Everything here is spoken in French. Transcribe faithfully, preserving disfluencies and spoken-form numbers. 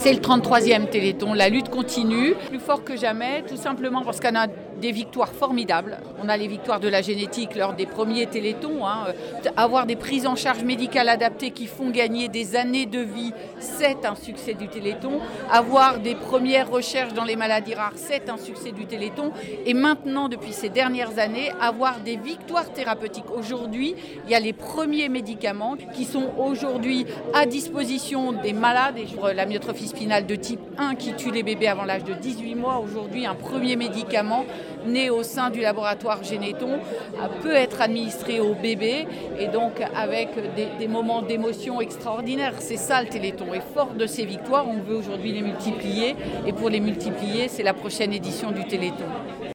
C'est le trente-troisième Téléthon, la lutte continue, plus fort que jamais, tout simplement parce qu'on a des victoires formidables. On a les victoires de la génétique lors des premiers Téléthons. Hein. Avoir des prises en charge médicales adaptées qui font gagner des années de vie, c'est un succès du Téléthon. Avoir des premières recherches dans les maladies rares, c'est un succès du Téléthon. Et maintenant, depuis ces dernières années, avoir des victoires thérapeutiques. Aujourd'hui, il y a les premiers médicaments qui sont aujourd'hui à disposition des malades. Et la myotrophie spinale de type un qui tue les bébés avant l'âge de dix-huit mois. Aujourd'hui, un premier médicament né au sein du laboratoire Généton peut être administré aux bébés et donc avec des, des moments d'émotion extraordinaires. C'est ça le Téléthon. Et fort de ces victoires, on veut aujourd'hui les multiplier. Et pour les multiplier, c'est la prochaine édition du Téléthon.